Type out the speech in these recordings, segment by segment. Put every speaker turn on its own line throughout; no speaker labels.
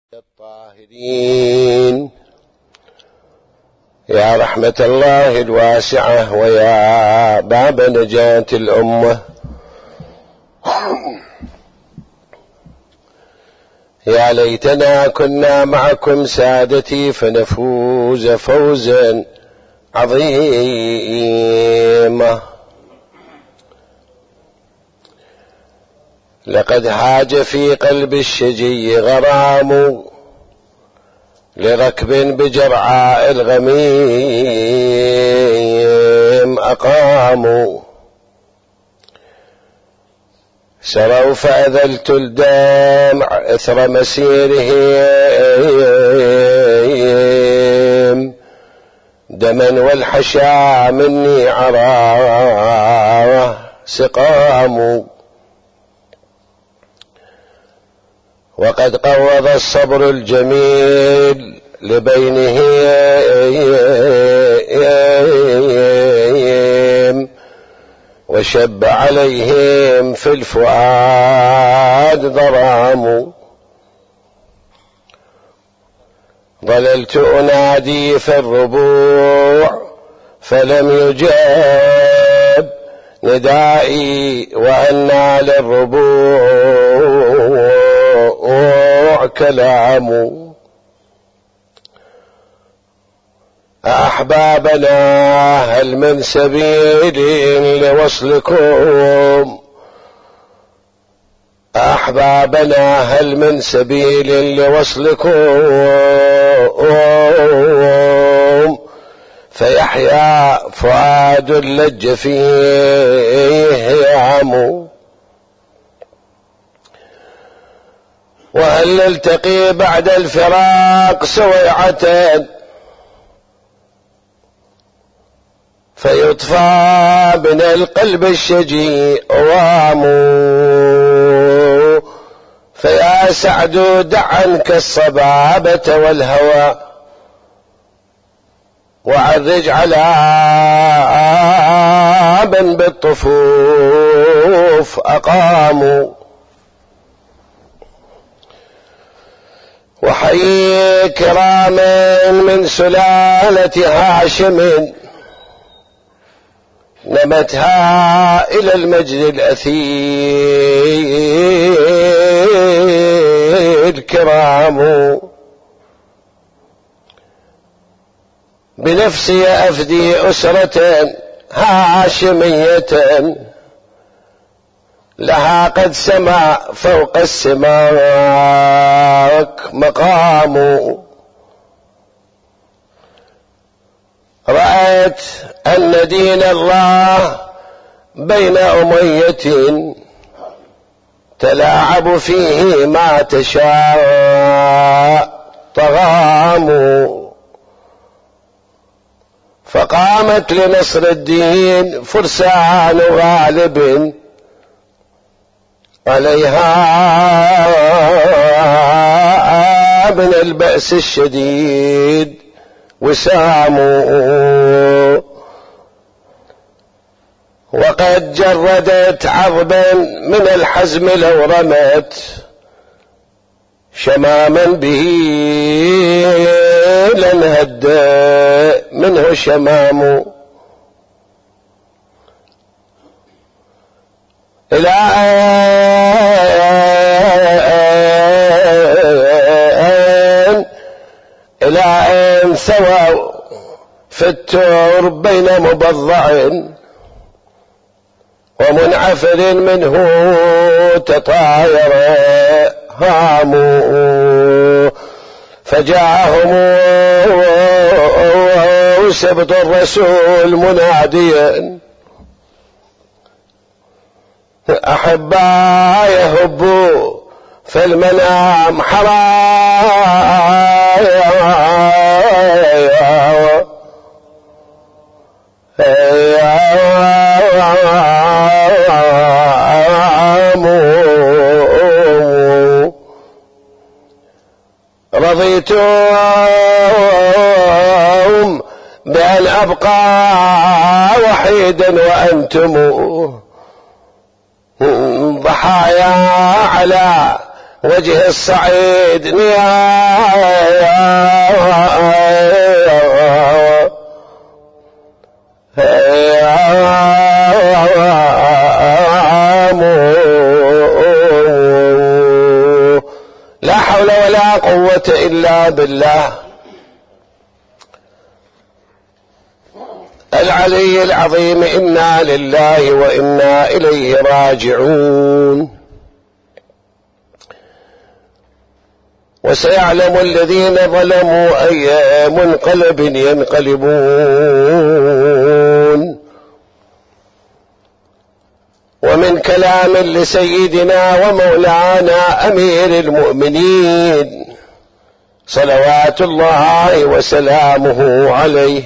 الطاهرين. يا رحمة الله الواسعة ويا باب نجاة الأمة، يا ليتنا كنا معكم سادتي فنفوز فوزا عظيما. لقد هاج في قلب الشجي غرام لركب بجرعاء الغميم أقاموا، سروا فأذلت الدمع إثر مسيرهم دما والحشا مني عراه سقام. وقد قوض الصبر الجميل لبينهم وشب عليهم في الفؤاد ضرام. ظللت أنادي في الربوع فلم يجاب ندائي وأنى للربوع كلام. أحبابنا هل من سبيل لوصلكم، أحبابنا هل من سبيل لوصلكم، فيحيا فؤاد لج فيه يعم. وهل نلتقي بعد الفراق سويعة فيطفى من القلب الشجي أوام. فيا سعد دع عنك الصبابة والهوى وعرج على من بالطفوف أقاموا. وحيي كراما من سلالة هاشم نمتها إلى المجد الأثير كرام. بنفسي أفدي أسرة هاشمية لها قد سما فوق السماك مقام. رأيت أن دين الله بين أمية تلاعب فيه ما تشاء طغام. فقامت لنصر الدين فرسان غالب عليها من البأس الشديد وسام. وقد جردت عظما من الحزم لو رمت شماما به لانهد منه شمام. إلى أن سووا في الترب بين مبضع ومنعفر منه تطاير هام. فجاءهم سبط الرسول مناديا أحبا يهبوا في المنام رضيتم بأن أبقى وحيدا وأنتم ضحايا على وجه الصعيد لا حول ولا قوة إلا بالله العلي العظيم. إنا لله وإنا إليه راجعون. وسيعلم الذين ظلموا أي منقلب ينقلبون. ومن كلام لسيدنا ومولانا أمير المؤمنين صلوات الله وسلامه عليه: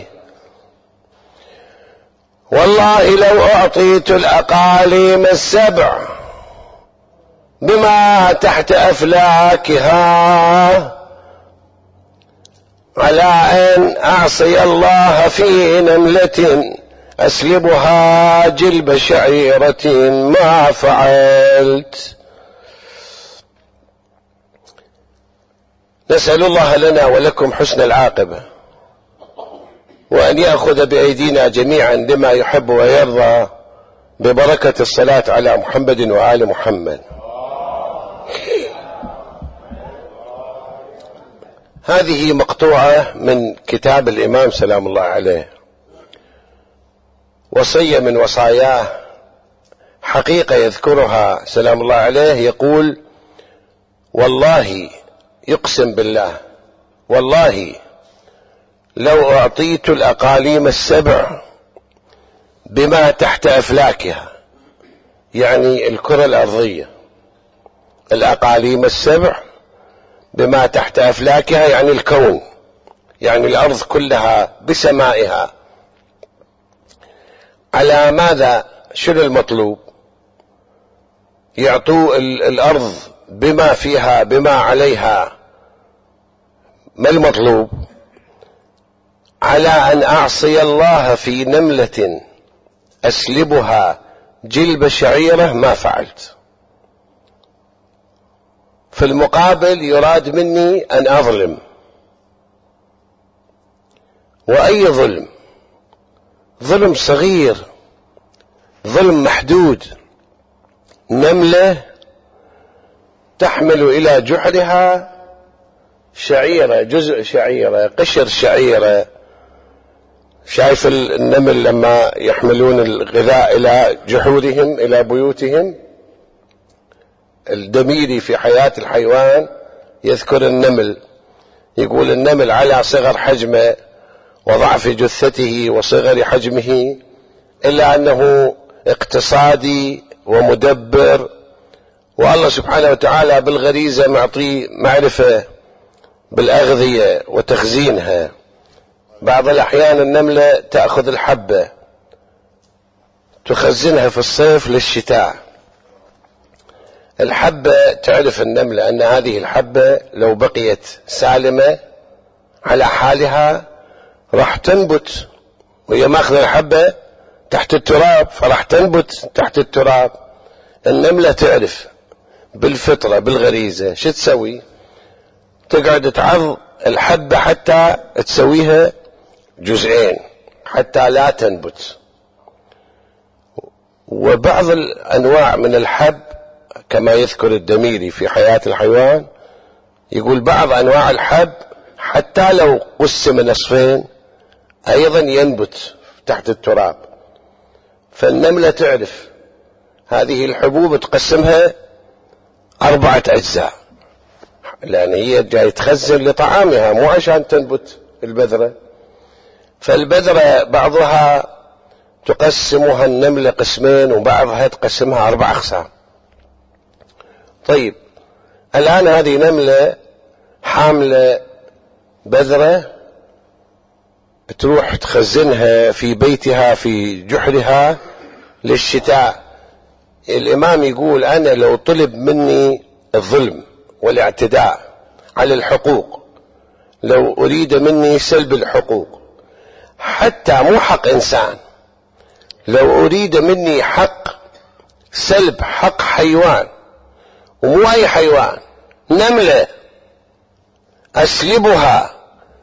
والله لو أعطيت الأقاليم السبع بما تحت أفلاكها على أن أعصي الله في نملة أسلبها جلب شعيرة ما فعلت. نسأل الله لنا ولكم حسن العاقبة، وأن يأخذ بأيدينا جميعا لما يحب ويرضى، ببركة الصلاة على محمد وآل محمد. هذه مقطوعة من كتاب الإمام سلام الله عليه، وصية من وصاياه، حقيقة يذكرها سلام الله عليه، يقول: والله، يقسم بالله، والله لو أعطيت الأقاليم السبع بما تحت أفلاكها، يعني الكرة الأرضية، الأقاليم السبع بما تحت أفلاكها يعني الكون، يعني الأرض كلها بسمائها. على ماذا؟ شنو المطلوب؟ يعطوا الأرض بما فيها بما عليها. ما المطلوب؟ على أن أعصي الله في نملة أسلبها جلب شعيرة ما فعلت. في المقابل يراد مني أن أظلم. وأي ظلم؟ ظلم صغير، ظلم محدود. نملة تحمل إلى جحرها شعيرة، جزء شعيرة، قشر شعيرة. شايف النمل لما يحملون الغذاء إلى جحورهم، إلى بيوتهم؟ الدميري في حياة الحيوان يذكر النمل، يقول: النمل على صغر حجمه وضعف جثته وصغر حجمه، إلا أنه اقتصادي ومدبر، والله سبحانه وتعالى بالغريزة معطيه معرفة بالأغذية وتخزينها. بعض الأحيان النملة تأخذ الحبة تخزنها في الصيف للشتاء. الحبة تعرف النملة أن هذه الحبة لو بقيت سالمة على حالها راح تنبت، وهي ماخذ الحبة تحت التراب فراح تنبت تحت التراب. النملة تعرف بالفطرة بالغريزة. شو تسوي؟ تقعد تعض الحبة حتى تسويها جزئين حتى لا تنبت. وبعض الأنواع من الحب كما يذكر الدميري في حياة الحيوان، يقول بعض أنواع الحب حتى لو قسم نصفين أيضا ينبت تحت التراب. فالنملة تعرف هذه الحبوب تقسمها 4 أجزاء، لأن هي جاي تخزن لطعامها مو عشان تنبت البذرة. فالبذرة بعضها تقسمها النملة قسمين، وبعضها تقسمها 4 أقسام. طيب الآن هذه نملة حاملة بذرة تروح تخزنها في بيتها في جحرها للشتاء. الإمام يقول: أنا لو طلب مني الظلم والاعتداء على الحقوق، لو أريد مني سلب الحقوق، حتى مو حق إنسان، لو أريد مني حق سلب حق حيوان، ومو أي حيوان، نملة أسلبها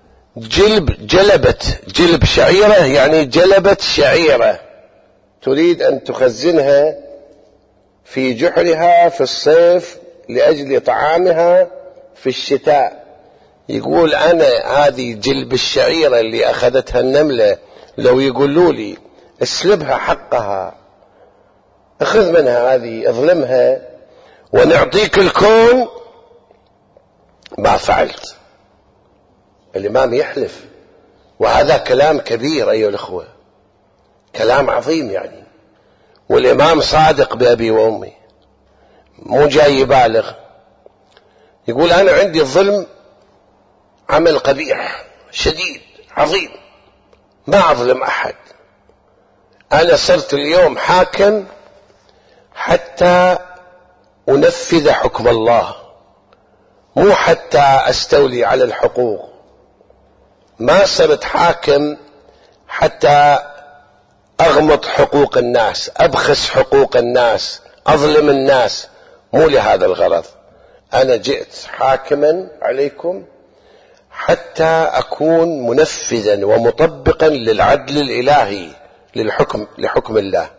جلب شعيرة، يعني جلبت شعيرة تريد أن تخزنها في جحرها في الصيف لأجل طعامها في الشتاء. يقول أنا هذه جلب الشعيرة اللي أخذتها النملة لو يقولوا لي اسلبها حقها، اخذ منها هذه، اظلمها ونعطيك الكون، ما فعلت. الإمام يحلف، وهذا كلام كبير أيها الأخوة، كلام عظيم يعني، والإمام صادق بأبي وأمي، مو جاي يبالغ. يقول أنا عندي الظلم عمل قبيح شديد عظيم، ما أظلم أحد. أنا صرت اليوم حاكم حتى أنفذ حكم الله، مو حتى أستولي على الحقوق. ما صرت حاكم حتى أغمض حقوق الناس، أبخس حقوق الناس، أظلم الناس، مو لهذا الغرض. أنا جئت حاكما عليكم حتى أكون منفذا ومطبقا للعدل الإلهي، لحكم الله.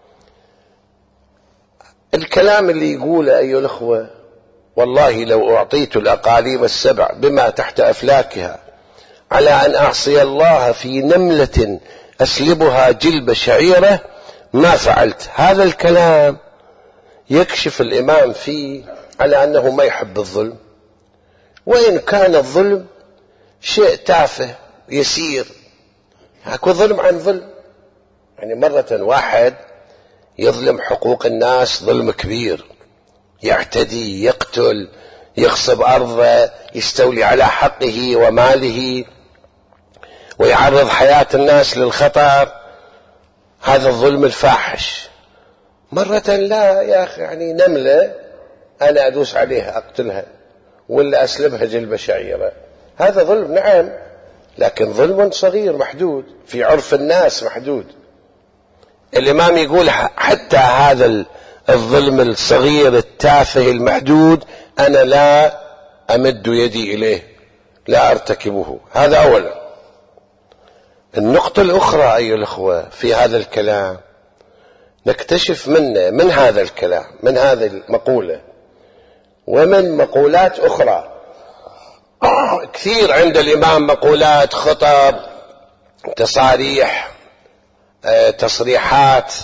الكلام اللي يقوله أيها الأخوة، والله لو أعطيت الأقاليم السبع بما تحت أفلاكها على أن أعصي الله في نملة أسلبها جلب شعيرة ما فعلت. هذا الكلام يكشف الإمام فيه على أنه ما يحب الظلم، وإن كان الظلم شيء تافه يسير، اكو ظلم عن ظلم. يعني مرة واحد يظلم حقوق الناس ظلم كبير، يعتدي، يقتل، يغصب أرضه، يستولي على حقه وماله، ويعرض حياة الناس للخطر، هذا الظلم الفاحش. مرة لا يا أخي، يعني نملة أنا أدوس عليها أقتلها ولا أسلبها جلب شعيرة، هذا ظلم نعم، لكن ظلم صغير محدود في عرف الناس محدود. الإمام يقول حتى هذا الظلم الصغير التافه المحدود أنا لا أمد يدي إليه، لا أرتكبه. هذا أولا. النقطة الأخرى أيها الأخوة في هذا الكلام نكتشف من هذا الكلام، من هذه المقولة ومن مقولات أخرى كثير عند الإمام، مقولات، خطب، تصاريح، تصريحات،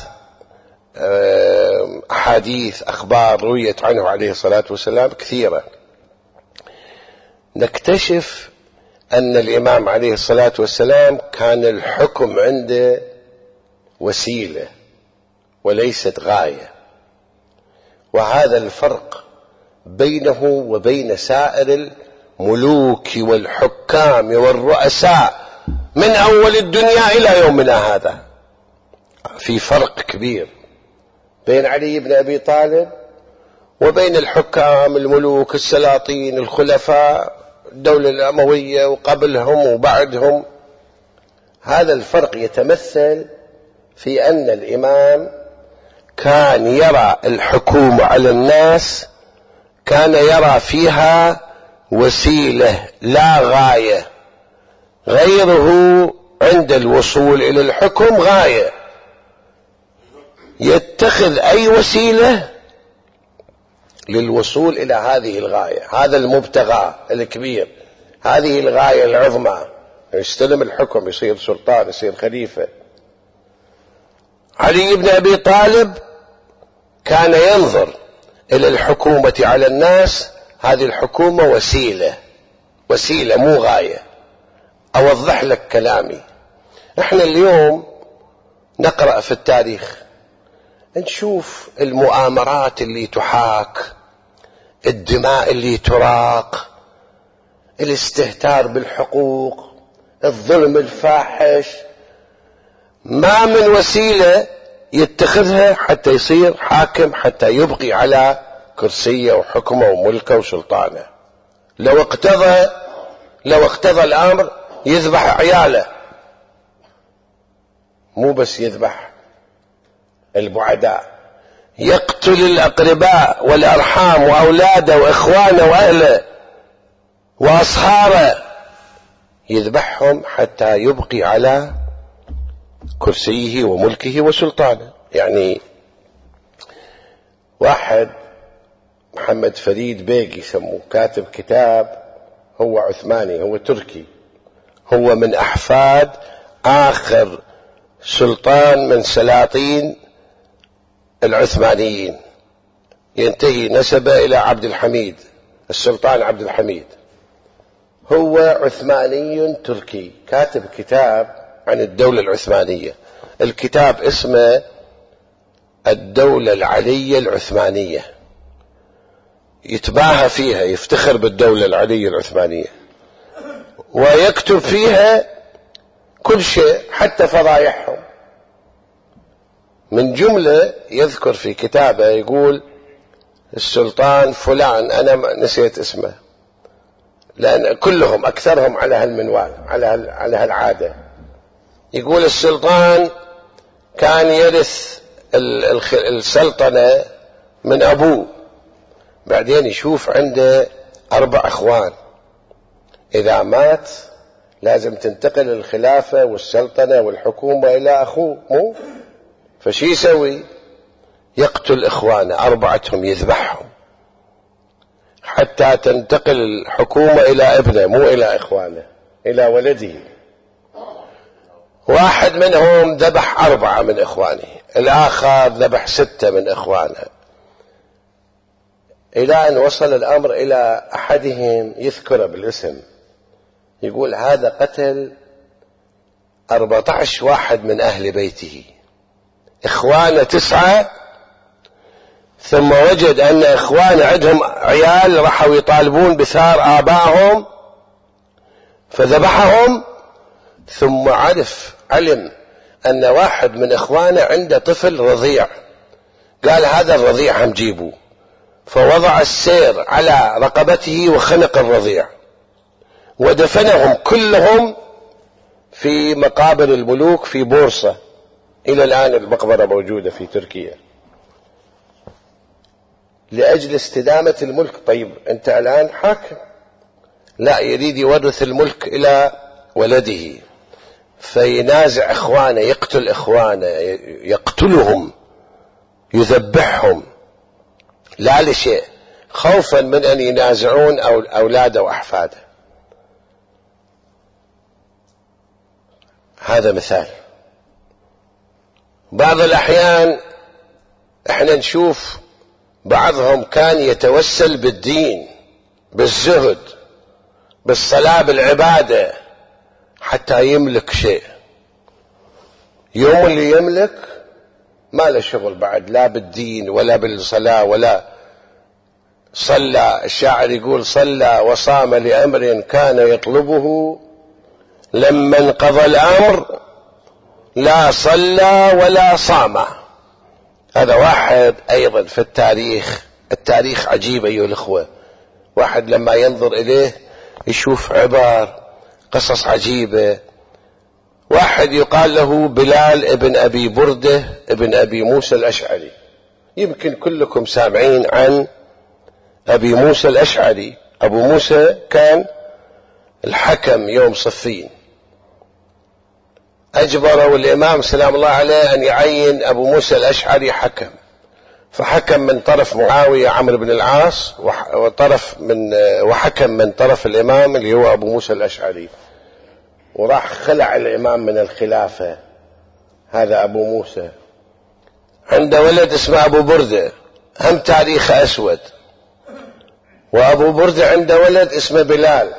أحاديث، أخبار رويت عنه عليه الصلاة والسلام كثيرة. نكتشف أن الإمام عليه الصلاة والسلام كان الحكم عنده وسيلة وليست غاية، وهذا الفرق بينه وبين سائر الملوك والحكام والرؤساء من أول الدنيا إلى يومنا هذا. في فرق كبير بين علي بن أبي طالب وبين الحكام الملوك السلاطين الخلفاء الدولة الأموية وقبلهم وبعدهم. هذا الفرق يتمثل في أن الإمام كان يرى الحكومة على الناس، كان يرى فيها وسيلة لا غاية. غيره عند الوصول إلى الحكم غاية، يتخذ أي وسيلة للوصول إلى هذه الغاية، هذا المبتغى الكبير، هذه الغاية العظمى، يستلم الحكم، يصير سلطان، يصير خليفة. علي بن أبي طالب كان ينظر إلى الحكومة على الناس، هذه الحكومة وسيلة مو غاية. أوضح لك كلامي. احنا اليوم نقرأ في التاريخ، نشوف المؤامرات اللي تحاك، الدماء اللي تراق، الاستهتار بالحقوق، الظلم الفاحش، ما من وسيلة يتخذها حتى يصير حاكم، حتى يبقي على كرسيه وحكمه وملكه وسلطانه. لو اقتضى الأمر يذبح عياله، مو بس يذبح البعداء، يقتل الأقرباء والأرحام وأولاده وإخوانه وأهله وأصهاره، يذبحهم حتى يبقي على كرسيه وملكه وسلطانه. يعني واحد محمد فريد بيك يسموه، كاتب كتاب، هو عثماني، هو تركي، هو من أحفاد آخر سلطان من سلاطين العثمانيين، ينتهي نسبه إلى عبد الحميد، السلطان عبد الحميد. هو عثماني تركي، كاتب كتاب عن الدولة العثمانية. الكتاب اسمه الدولة العلية العثمانية، يتباهى فيها، يفتخر بالدولة العلية العثمانية، ويكتب فيها كل شيء حتى فضايحهم. من جملة يذكر في كتابه يقول السلطان فلان، أنا نسيت اسمه لأن كلهم أكثرهم على هالمنوال، على هالعادة. يقول السلطان كان يرث السلطنة من أبوه، بعدين يشوف عنده 4 أخوان، إذا مات لازم تنتقل الخلافة والسلطنة والحكومة إلى أخوه، مو فشي يسوي؟ يقتل إخوانه 4، يذبحهم حتى تنتقل الحكومة إلى ابنه، مو إلى إخوانه، إلى ولده. واحد منهم ذبح 4 من إخوانه، الآخر ذبح 6 من إخوانه، إلى أن وصل الأمر إلى أحدهم يذكره بالاسم، يقول هذا قتل 14 واحد من أهل بيته، إخوانه 9، ثم وجد أن إخوانه عندهم عيال راحوا يطالبون بثار آبائهم فذبحهم، ثم علم أن واحد من إخوانه عنده طفل رضيع، قال هذا الرضيع هم جيبه، فوضع السير على رقبته وخنق الرضيع، ودفنهم كلهم في مقابر الملوك في بورصة، إلى الآن المقبرة موجودة في تركيا، لأجل استدامة الملك. طيب أنت الآن حاكم، لا، يريد يورث الملك إلى ولده، فينازع إخوانه، يقتل إخوانه، يقتلهم، يذبحهم، لا لشيء، خوفا من أن ينازعون أولاده وأحفاده. هذا مثال. بعض الأحيان احنا نشوف بعضهم كان يتوسل بالدين، بالزهد، بالصلاة، بالعبادة، حتى يملك شيء. يوم اللي يملك ما له شغل بعد، لا بالدين ولا بالصلاة ولا صلى. الشاعر يقول صلى وصام لأمر كان يطلبه، لما انقضى الأمر لا صلى ولا صام. هذا واحد أيضا في التاريخ عجيب أيها الأخوة، واحد لما ينظر إليه يشوف عبر، قصص عجيبة. واحد يقال له بلال ابن أبي بردة ابن أبي موسى الأشعري، يمكن كلكم سامعين عن أبي موسى الأشعري. أبو موسى كان الحكم يوم صفين، أجبروا الإمام سلام الله عليه أن يعين أبو موسى الأشعري حكم، فحكم من طرف معاوية عمرو بن العاص، وحكم من طرف الإمام اللي هو أبو موسى الأشعري، وراح خلع الإمام من الخلافة. هذا أبو موسى عنده ولد اسمه أبو بردة، هم تاريخه أسود، وأبو بردة عنده ولد اسمه بلال.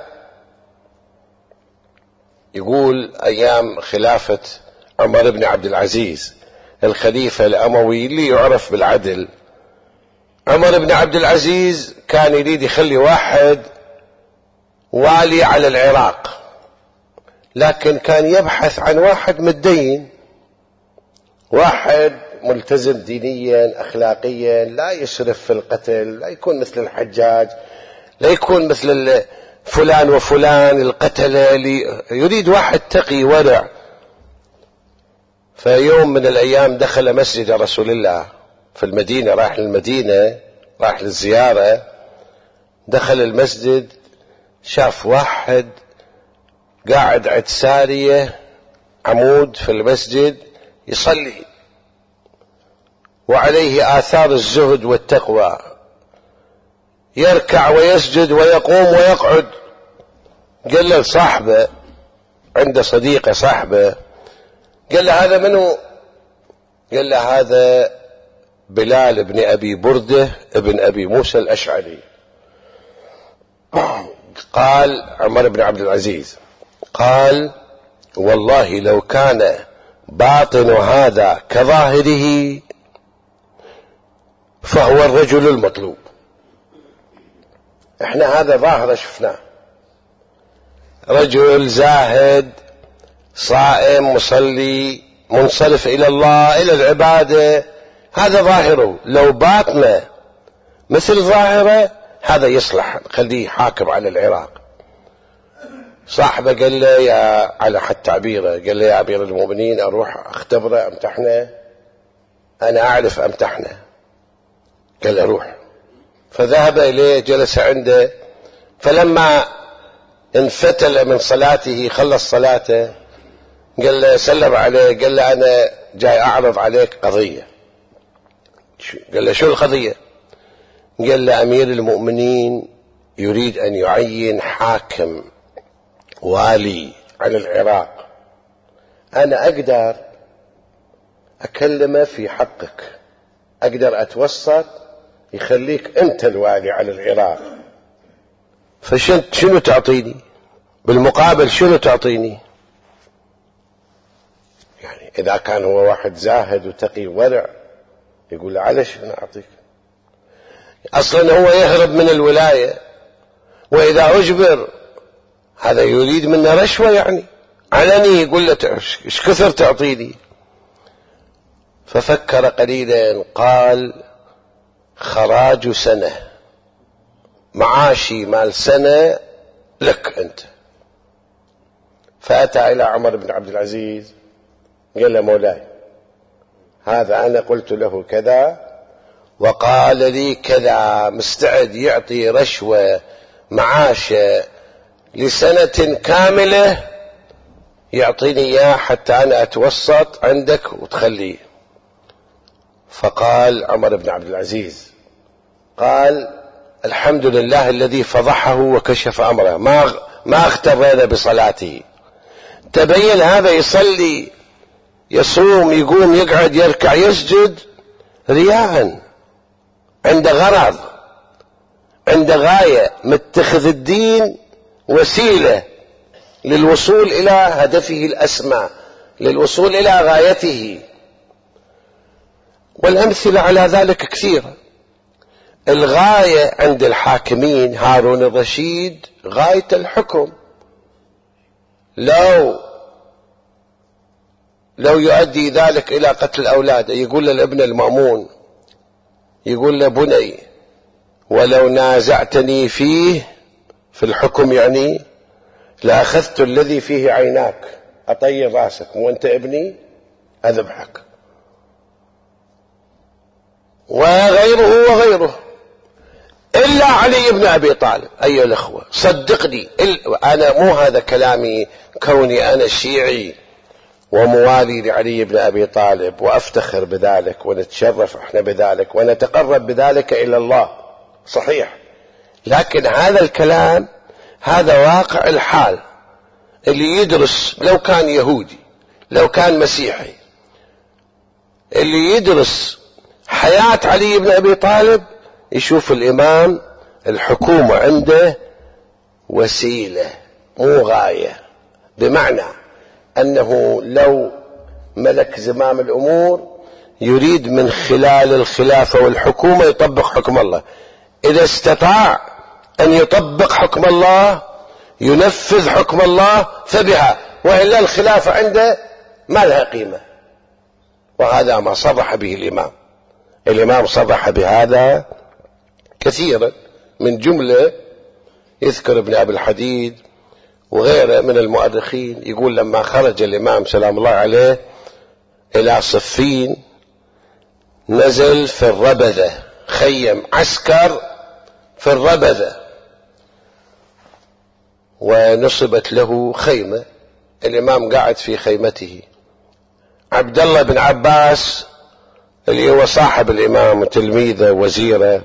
يقول أيام خلافة عمر بن عبد العزيز الخليفة الأموي اللي يعرف بالعدل، عمر بن عبد العزيز كان يريد يخلي واحد والي على العراق، لكن كان يبحث عن واحد متدين، واحد ملتزم دينيا أخلاقيا، لا يسرف في القتل، لا يكون مثل الحجاج، لا يكون مثل فلان وفلان القتلة، يريد واحد تقي ورع. فيوم من الأيام دخل مسجد رسول الله في المدينة، راح للمدينة، راح للزيارة، دخل المسجد شاف واحد قاعد عند سارية عمود في المسجد يصلي وعليه آثار الزهد والتقوى، يركع ويسجد ويقوم ويقعد. قال له صاحبه، عنده صديقه صاحبه، قال له هذا منو؟ قال له هذا بلال بن أبي بردة ابن أبي موسى الأشعري. قال عمر بن عبد العزيز قال والله لو كان باطن هذا كظاهره فهو الرجل المطلوب. احنا هذا ظاهره شفناه، رجل زاهد صائم مصلي منصرف إلى الله إلى العبادة، هذا ظاهره. لو باطنه مثل ظاهره هذا يصلح خليه حاكم على العراق. صاحبه قال له يا على حد تعبيره، قال له يا أمير المؤمنين أروح أختبره أمتحنه، أنا أعرف أمتحنه. قال له روح. فذهب إليه جلس عنده، فلما انفتل من صلاته خلص صلاته قال له سلم عليه، قال له أنا جاي أعرض عليك قضية. قال له شو القضية؟ قال له أمير المؤمنين يريد أن يعين حاكم والي على العراق، أنا أقدر أكلمه في حقك، أقدر أتوسط يخليك أنت الوالي على العراق، فشنو تعطيني بالمقابل؟ شنو تعطيني؟ يعني إذا كان هو واحد زاهد وتقي ورع يقول له على شنو أعطيك؟ أصلا هو يهرب من الولاية، وإذا أجبر هذا يريد منه رشوة، يعني علني يقول له إيش كثر تعطيني؟ ففكر قليلا قال خراج سنة، معاشي مال سنة لك أنت. فأتى إلى عمر بن عبد العزيز قال له مولاي هذا أنا قلت له كذا وقال لي كذا، مستعد يعطي رشوة معاش لسنة كاملة، يعطيني إياه حتى أنا أتوسط عندك وتخليه. فقال عمر بن عبد العزيز قال الحمد لله الذي فضحه وكشف أمره، ما اختبرنا بصلاته. تبين هذا يصلي يصوم يقوم يقعد يركع يسجد رياء، عند غرض، عند غاية، متخذ الدين وسيلة للوصول إلى هدفه الأسمى، للوصول إلى غايته. والأمثلة على ذلك كثيرة. الغاية عند الحاكمين هارون الرشيد غاية الحكم، لو يؤدي ذلك إلى قتل أولاده يقول للابن المأمون، يقول له بني ولو نازعتني فيه في الحكم يعني لأخذت الذي فيه عيناك، أطير راسك وأنت ابني أذبحك. وغيره إلا علي بن أبي طالب. أيها الأخوة صدقني، أنا مو هذا كلامي كوني أنا شيعي وموالي لعلي بن أبي طالب وأفتخر بذلك ونتشرف احنا بذلك ونتقرب بذلك إلى الله، صحيح، لكن هذا الكلام هذا واقع الحال. اللي يدرس لو كان يهودي لو كان مسيحي، اللي يدرس حياة علي بن أبي طالب يشوف الإمام الحكومة عنده وسيلة مو غاية، بمعنى أنه لو ملك زمام الأمور يريد من خلال الخلافة والحكومة يطبق حكم الله، إذا استطاع أن يطبق حكم الله ينفذ حكم الله فبها، وإلا الخلافة عنده ما لها قيمة. وهذا ما صرح به الإمام صرح بهذا كثيرا، من جملة يذكر ابن أبي الحديد وغيره من المؤرخين، يقول لما خرج الإمام سلام الله عليه إلى صفين نزل في الربذة، خيم عسكر في الربذة، ونصبت له خيمة، الإمام قاعد في خيمته. عبد الله بن عباس اللي هو صاحب الإمام وتلميذه وزيره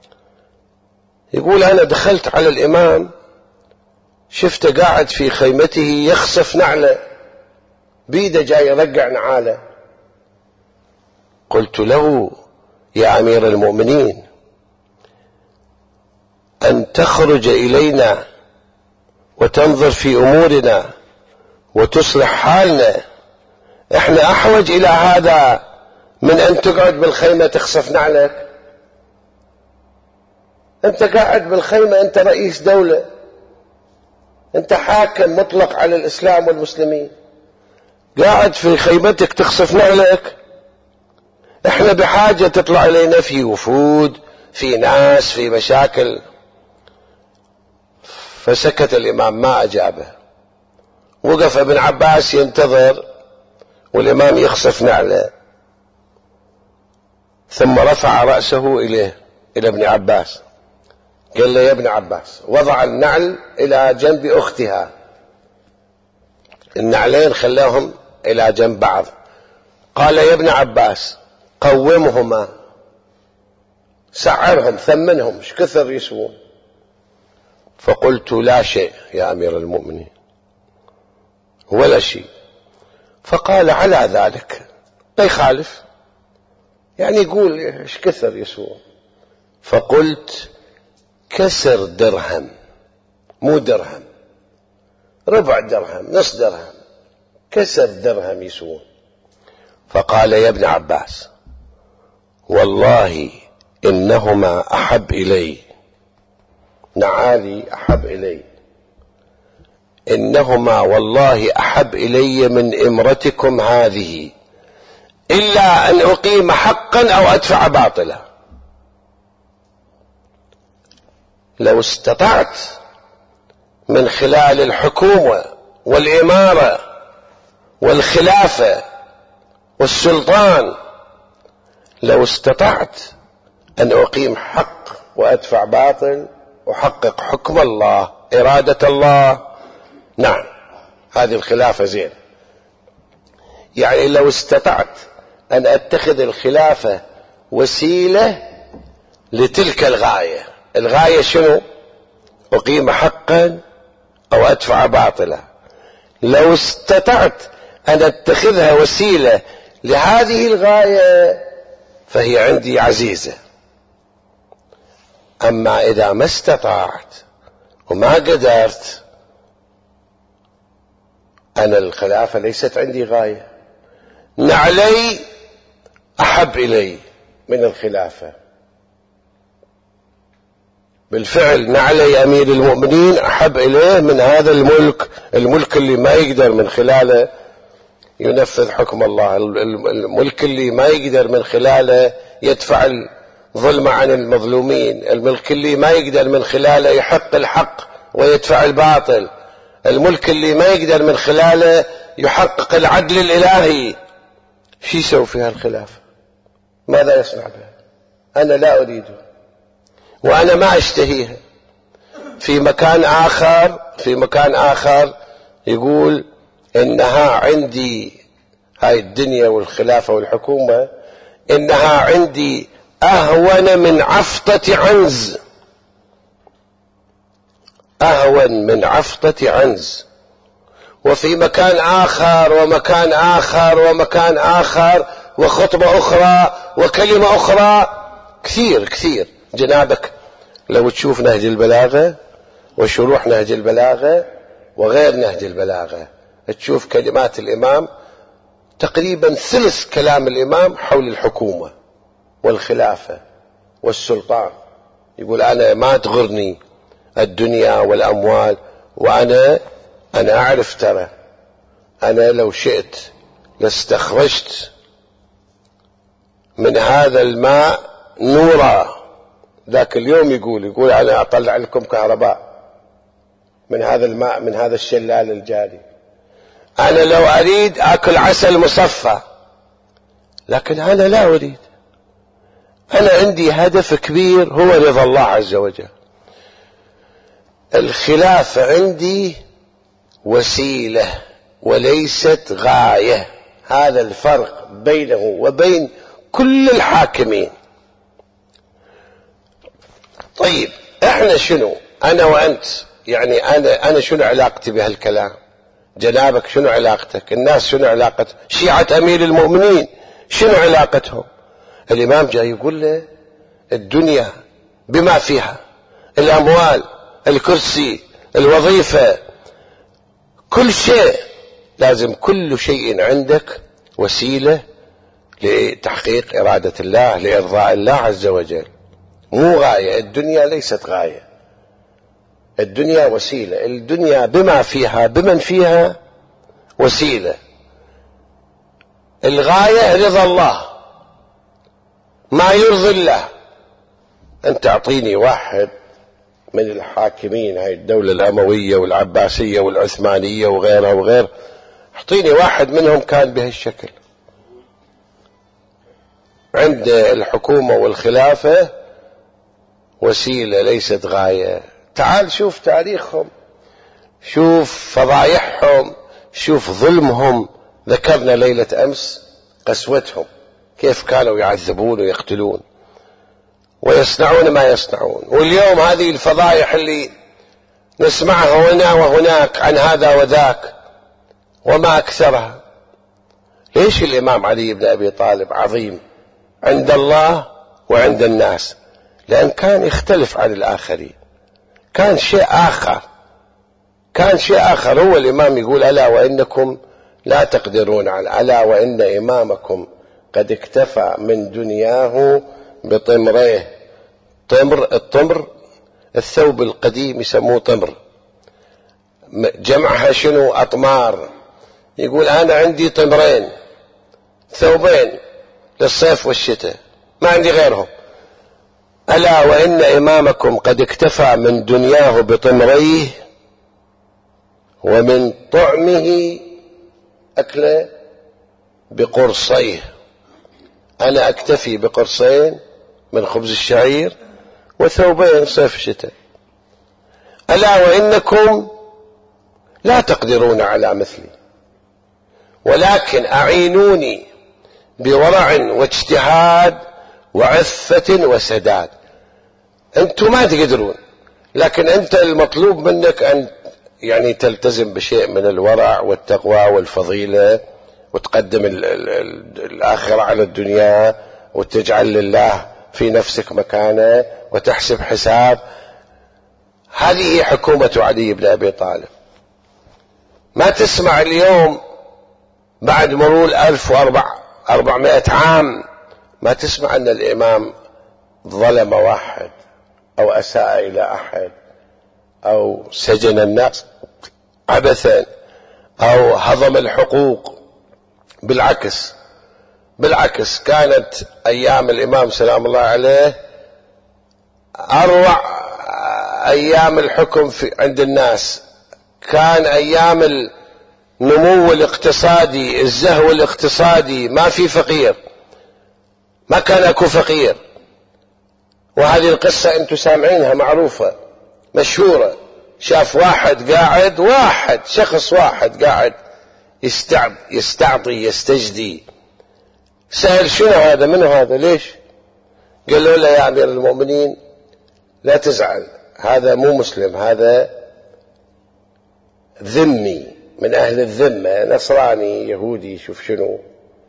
يقول أنا دخلت على الإمام شفته قاعد في خيمته يخصف نعله بيده، جاي يرقع نعاله. قلت له يا أمير المؤمنين أن تخرج إلينا وتنظر في أمورنا وتصلح حالنا، احنا أحوج إلى هذا من أن تقعد بالخيمة تخصف نعلك. أنت قاعد بالخيمة، أنت رئيس دولة، أنت حاكم مطلق على الإسلام والمسلمين، قاعد في خيمتك تخصف نعلك. احنا بحاجة تطلع إلينا في وفود، في ناس، في مشاكل. فسكت الإمام ما أجابه. وقف ابن عباس ينتظر والإمام يخصف نعله، ثم رفع رأسه إليه إلى ابن عباس، قال له يا ابن عباس، وضع النعل إلى جنب أختها، النعلين خلاهم إلى جنب بعض. قال يا ابن عباس قومهما، سعرهم، ثمنهم، ايش كثر يسوون؟ فقلت لا شيء يا أمير المؤمنين، ولا شيء. فقال على ذلك، لا يخالف، يعني يقول ايش كثر يسوون؟ فقلت كسر درهم، مو درهم، ربع درهم، نص درهم، كسر درهم يسوون. فقال يا ابن عباس والله إنهما أحب إلي، نعالي أحب إلي، إنهما والله أحب إلي من إمرتكم هذه، إلا أن أقيم حقا أو أدفع باطلا. لو استطعت من خلال الحكومة والإمارة والخلافة والسلطان، لو استطعت أن أقيم حق وأدفع باطل، أحقق حكم الله، إرادة الله، نعم هذه الخلافة زين. يعني لو استطعت أن أتخذ الخلافة وسيلة لتلك الغاية. الغاية شنو؟ أقيم حقا أو أدفع باطلا. لو استطعت أن أتخذها وسيلة لهذه الغاية فهي عندي عزيزة. أما إذا ما استطعت وما قدرت، أنا الخلافة ليست عندي غاية، نعلي أحب إلي من الخلافة. بالفعل نعلي أمير المؤمنين أحب إليه من هذا الملك اللي ما يقدر من خلاله ينفذ حكم الله، الملك اللي ما يقدر من خلاله يدفع الظلم عن المظلومين، الملك اللي ما يقدر من خلاله يحق الحق ويدفع الباطل، الملك اللي ما يقدر من خلاله يحقق العدل الإلهي. شو يسوي فيها الخلافة؟ ماذا يصنع بها؟ أنا لا أريده وأنا ما أشتهيها. في مكان آخر يقول إنها عندي، هاي الدنيا والخلافة والحكومة، إنها عندي أهون من عفطة عنز، أهون من عفطة عنز. وفي مكان آخر ومكان آخر ومكان آخر وخطبة أخرى وكلمة أخرى، كثير. جنابك لو تشوف نهج البلاغة وشروح نهج البلاغة وغير نهج البلاغة، تشوف كلمات الإمام تقريبا ثلث كلام الإمام حول الحكومة والخلافة والسلطان. يقول أنا ما تغرني الدنيا والأموال، وأنا أعرف، ترى أنا لو شئت لاستخرجت من هذا الماء نورا. ذاك اليوم يقول أنا أطلع لكم كهرباء من هذا الماء، من هذا الشلال الجاري. أنا لو أريد أكل عسل مصفى، لكن أنا لا أريد، أنا عندي هدف كبير هو رضا الله عز وجل. الخلافة عندي وسيلة وليست غاية. هذا الفرق بينه وبين كل الحاكمين. طيب احنا شنو؟ انا وانت يعني انا شنو علاقتي بهالكلام؟ جنابك شنو علاقتك؟ الناس شنو علاقتهم؟ شيعة امير المؤمنين شنو علاقتهم؟ الامام جاي يقول له الدنيا بما فيها، الاموال، الكرسي، الوظيفة، كل شيء، لازم كل شيء عندك وسيلة لتحقيق إرادة الله، لإرضاء الله عز وجل، مو غاية. الدنيا ليست غاية، الدنيا وسيلة. الدنيا بما فيها بمن فيها وسيلة. الغاية رضا الله، ما يرضي الله. أنت أعطيني واحد من الحاكمين هاي الدولة الأموية والعباسية والعثمانية وغيرها وغير، أعطيني واحد منهم كان بهالشكل. عند الحكومة والخلافة وسيلة ليست غاية. تعال شوف تاريخهم، شوف فضايحهم، شوف ظلمهم. ذكرنا ليلة أمس قسوتهم، كيف كانوا يعذبون ويقتلون ويصنعون ما يصنعون. واليوم هذه الفضايح اللي نسمعها هنا وهناك عن هذا وذاك وما أكثرها. ليش الإمام علي بن أبي طالب عظيم عند الله وعند الناس؟ لأن كان يختلف عن الآخرين، كان شيء آخر، كان شيء آخر. هو الإمام يقول ألا وإنكم لا تقدرون على، ألا وإن إمامكم قد اكتفى من دنياه بطمريه. الطمر الثوب القديم يسموه طمر، جمعها شنو؟ أطمار. يقول أنا عندي طمرين، ثوبين للصيف والشتاء، ما عندي غيرهم. ألا وإن إمامكم قد اكتفى من دنياه بطمريه ومن طعمه أكله بقرصيه. أنا أكتفي بقرصين من خبز الشعير وثوبين صيف الشتاء. ألا وإنكم لا تقدرون على مثلي، ولكن أعينوني بورع واجتهاد وعفة وسداد. أنتم ما تقدرون، لكن أنت المطلوب منك أن يعني تلتزم بشيء من الورع والتقوى والفضيلة، وتقدم الآخرة على الدنيا، وتجعل لله في نفسك مكانه، وتحسب حساب. هذه حكومة علي بن أبي طالب. ما تسمع اليوم بعد مرور 1400 عام ما تسمع أن الإمام ظلم واحد أو أساء إلى أحد أو سجن الناس عبثا أو هضم الحقوق. بالعكس كانت أيام الإمام سلام الله عليه أروع أيام الحكم عند الناس. كان أيام النمو الاقتصادي، الزهو الاقتصادي، ما في فقير، ما كان أكو فقير. وهذه القصة أنتم سامعينها، معروفة مشهورة. شاف شخص واحد قاعد يستعطي يستجدي، سأل شنو هذا؟ منو هذا؟ ليش؟ قال له لا يا أمير المؤمنين لا تزعل، هذا مو مسلم، هذا ذمي من أهل الذمة، نصراني يهودي شوف شنو.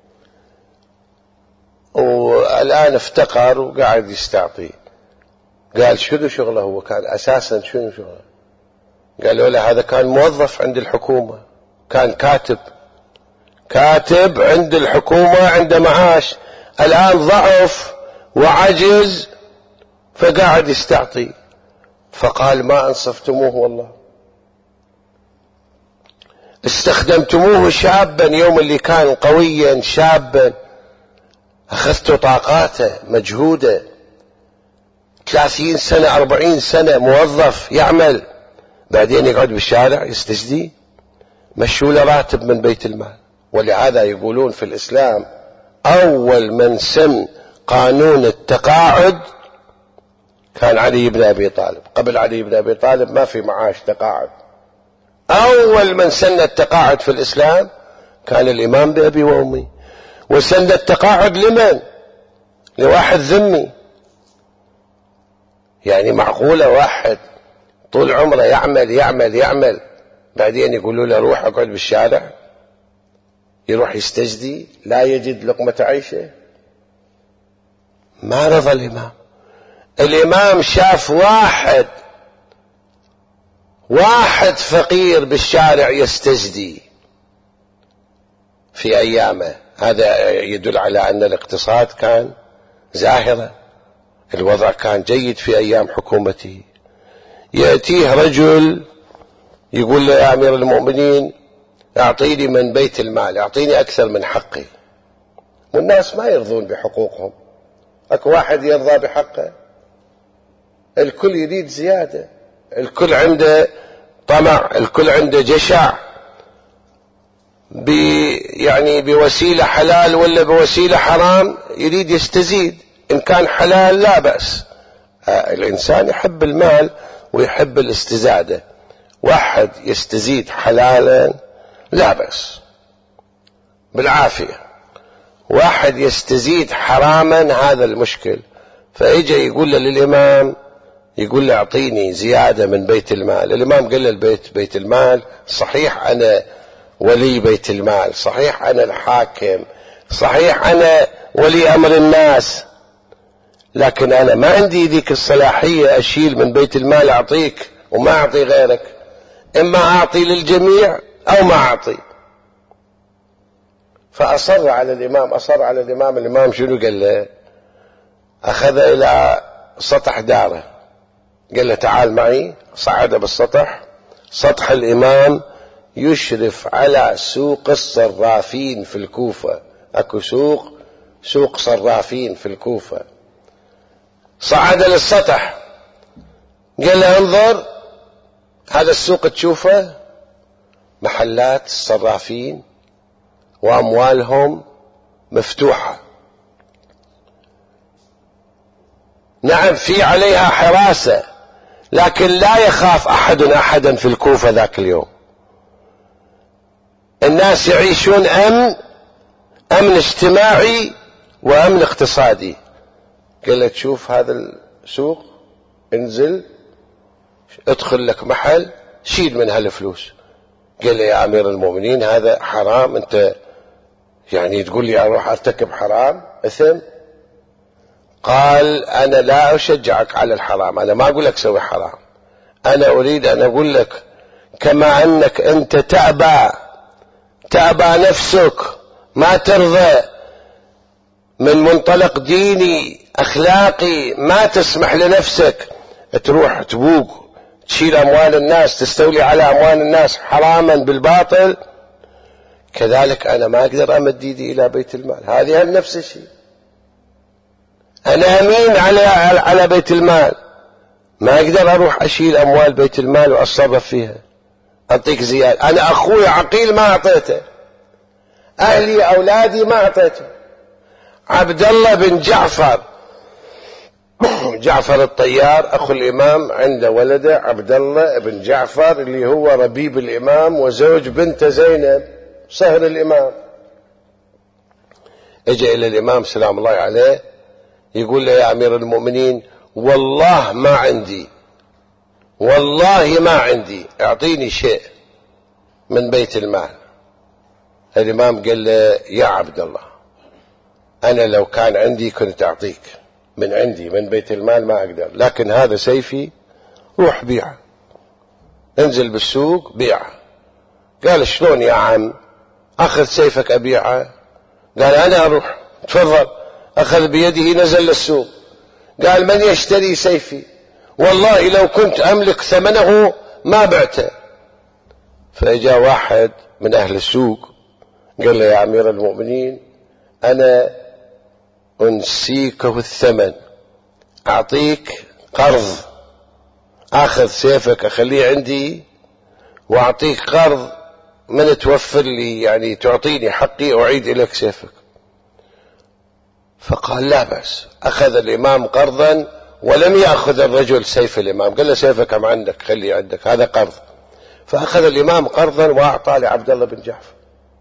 والآن افتقر وقاعد يستعطي. قال شنو شغله؟ هو كان أساسا شنو شغله؟ قال له لا، هذا كان موظف عند الحكومة، كان كاتب عند الحكومة عند معاش، الآن ضعف وعجز فقاعد يستعطي. فقال ما أنصفتموه، والله استخدمتموه شابا يوم اللي كان قويا شابا، أخذت طاقاته مجهوده 30 سنة 40 سنة موظف يعمل، بعدين يقعد بالشارع يستجدي. مشوا له راتب من بيت المال. ولهذا يقولون في الإسلام أول من سن قانون التقاعد كان علي بن أبي طالب. قبل علي بن أبي طالب ما في معاش تقاعد. أول من سن التقاعد في الإسلام كان الإمام بأبي وأمي. وسن التقاعد لمن؟ لواحد ذمي. يعني معقولة واحد طول عمره يعمل يعمل يعمل بعدين يقولوا له روح اقعد بالشارع، يروح يستجدي لا يجد لقمة عيشه؟ ما رضى الإمام. الإمام شاف واحد فقير بالشارع يستجدي في أيامه. هذا يدل على أن الاقتصاد كان زاهرة، الوضع كان جيد في أيام حكومته. يأتيه رجل يقول له يا أمير المؤمنين أعطيني من بيت المال، أعطيني أكثر من حقي. والناس ما يرضون بحقوقهم. أكو واحد يرضى بحقه؟ الكل يريد زيادة، الكل عنده طمع، الكل عنده جشع، يعني بوسيلة حلال ولا بوسيلة حرام يريد يستزيد. إن كان حلال لا بأس. الإنسان يحب المال ويحب الاستزادة. واحد يستزيد حلالا لا بأس بالعافية، واحد يستزيد حراما هذا المشكل. فإجا يقول له للإمام، يقول له اعطيني زيادة من بيت المال. الإمام قال له بيت المال صحيح أنا ولي بيت المال، صحيح أنا الحاكم، صحيح أنا ولي أمر الناس، لكن أنا ما عندي ذيك الصلاحية أشيل من بيت المال أعطيك وما أعطي غيرك. إما أعطي للجميع أو ما أعطي. فأصر على الإمام. الإمام شنو قال له؟ أخذ إلى سطح داره، قال له تعال معي. صعد بالسطح. سطح الإمام يشرف على سوق الصرافين في الكوفة. أكو سوق صرافين في الكوفة. صعد للسطح قال له انظر هذا السوق تشوفه محلات الصرافين وأموالهم مفتوحة، نعم في عليها حراسة، لكن لا يخاف أحدا في الكوفة ذاك اليوم. الناس يعيشون أمن اجتماعي وأمن اقتصادي. قال له تشوف هذا السوق، انزل ادخل لك محل شيل من هالفلوس. قال له يا أمير المؤمنين هذا حرام، أنت يعني تقول لي أروح أرتكب حرام إثم؟ قال أنا لا أشجعك على الحرام، أنا ما أقول لك سوي حرام، أنا أريد أن أقول لك كما أنك أنت تأبى نفسك ما ترضى من منطلق ديني أخلاقي، ما تسمح لنفسك تروح تبوق تشيل أموال الناس، تستولي على أموال الناس حراما بالباطل، كذلك أنا ما أقدر أمد يدي إلى بيت المال. هذه نفس الشيء، أنا أمين على بيت المال، ما أقدر أروح أشيل أموال بيت المال وأتصرف فيها أعطيك زيادة. أنا أخوي عقيل ما أعطيته، أهلي أولادي ما أعطيته. عبد الله بن جعفر الطيار أخو الإمام عنده ولده عبد الله بن جعفر اللي هو ربيب الإمام وزوج بنت زينب صهر الإمام. اجى إلى الإمام سلام الله عليه يقول له يا أمير المؤمنين والله ما عندي اعطيني شيء من بيت المال. الإمام قال له يا عبد الله أنا لو كان عندي كنت أعطيك من عندي من بيت المال، ما أقدر، لكن هذا سيفي، روح بيعه، انزل بالسوق بيعه. قال شلون يا عم أخذ سيفك أبيعه؟ قال أنا أروح. تفضل. أخذ بيده نزل للسوق، قال من يشتري سيفي؟ والله لو كنت أملك ثمنه ما بعته. فإجا واحد من أهل السوق قال له يا أمير المؤمنين أنا أنسيكه الثمن، أعطيك قرض، أخذ سيفك أخليه عندي وأعطيك قرض من توفر لي، يعني تعطيني حقي أعيد إليك سيفك. فقال لا بأس. أخذ الإمام قرضا ولم يأخذ الرجل سيف الإمام، قال له سيفك هم عندك، خليه عندك، هذا قرض. فأخذ الإمام قرضا وأعطى لعبد الله بن جعفر.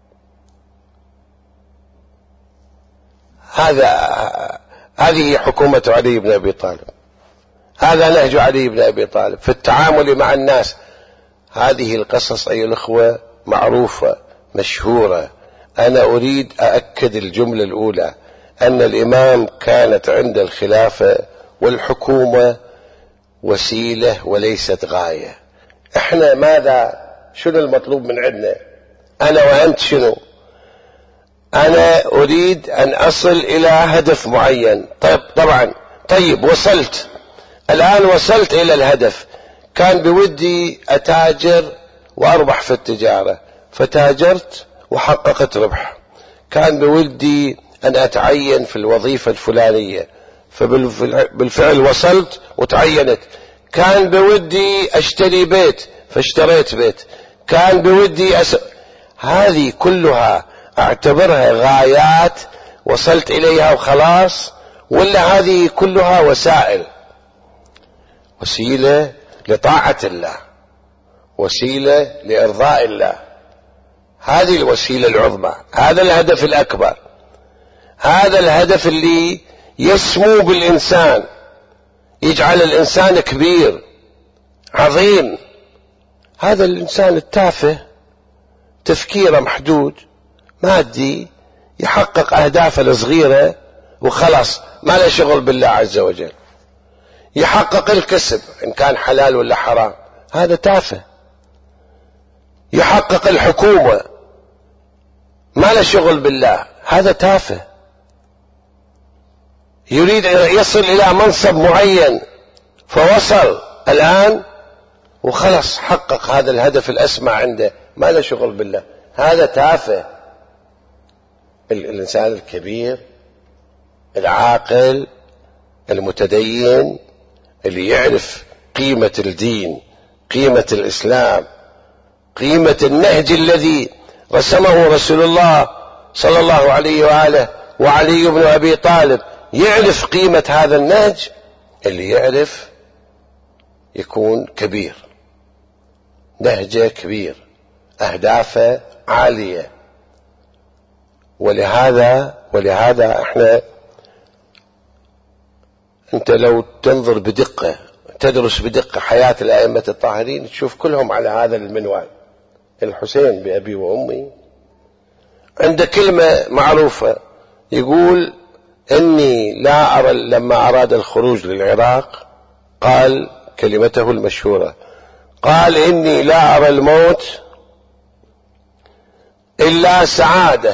هذه حكومة علي بن أبي طالب، هذا نهج علي بن أبي طالب في التعامل مع الناس. هذه القصص أيها الأخوة معروفة مشهورة. أنا أريد أأكد الجملة الأولى، أن الإمام كانت عند الخلافة والحكومة وسيلة وليست غاية. احنا ماذا، شنو المطلوب من عندنا؟ أنا وأنت شنو؟ أنا أريد أن أصل إلى هدف معين. طيب وصلت الآن، وصلت إلى الهدف. كان بودي أتاجر وأربح في التجارة، فتاجرت وحققت ربح. كان بودي أن أتعين في الوظيفة الفلانية، فبالفعل وصلت وتعينت. كان بودي أشتري بيت فاشتريت بيت. كان بودي هذه كلها أعتبرها غايات وصلت إليها وخلاص، ولا هذه كلها وسائل؟ وسيلة لطاعة الله، وسيلة لإرضاء الله. هذه الوسيلة العظمى، هذا الهدف الأكبر، هذا الهدف اللي يسمو بالإنسان، يجعل الإنسان كبير عظيم. هذا الإنسان التافه تفكيره محدود مادي، يحقق أهدافه الصغيرة وخلاص، ما له شغل بالله عز وجل. يحقق الكسب إن كان حلال ولا حرام، هذا تافه. يحقق الحكومة، ما له شغل بالله، هذا تافه. يريد أن يصل إلى منصب معين فوصل الآن وخلص، حقق هذا الهدف الأسمى عنده، ما له شغل بالله، هذا تافه. الإنسان الكبير العاقل المتدين اللي يعرف قيمة الدين، قيمة الإسلام، قيمة النهج الذي رسمه رسول الله صلى الله عليه وآله وعلي بن أبي طالب، يعرف قيمة هذا النهج. اللي يعرف يكون كبير، نهجه كبير، أهدافه عالية. ولهذا احنا، انت لو تنظر بدقة، تدرس بدقة حياة الأئمة الطاهرين، تشوف كلهم على هذا المنوال. الحسين بأبي وأمي عنده كلمة معروفة، يقول إني لا أرى، لما أراد الخروج للعراق قال كلمته المشهورة، قال إني لا أرى الموت إلا سعادة،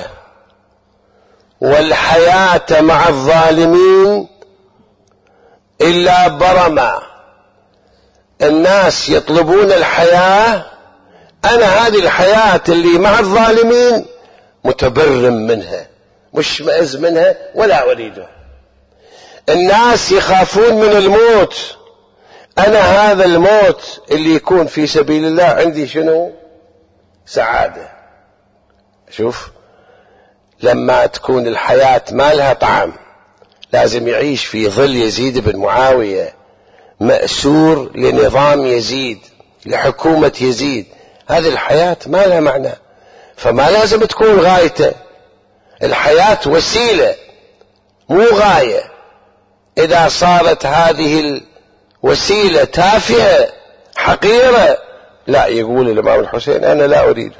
والحياة مع الظالمين إلا برما. الناس يطلبون الحياة، أنا هذه الحياة اللي مع الظالمين متبرم منها، مش مئز منها ولا أريدها. الناس يخافون من الموت، أنا هذا الموت اللي يكون في سبيل الله عندي شنو؟ سعادة. شوف، لما تكون الحياة ما لها طعم، لازم يعيش في ظل يزيد بن معاوية، مأسور لنظام يزيد، لحكومة يزيد، هذه الحياة ما لها معنى، فما لازم تكون غايته. الحياة وسيلة مو غاية. إذا صارت هذه الوسيلة تافهة حقيرة، لا، يقول الإمام الحسين أنا لا أريده.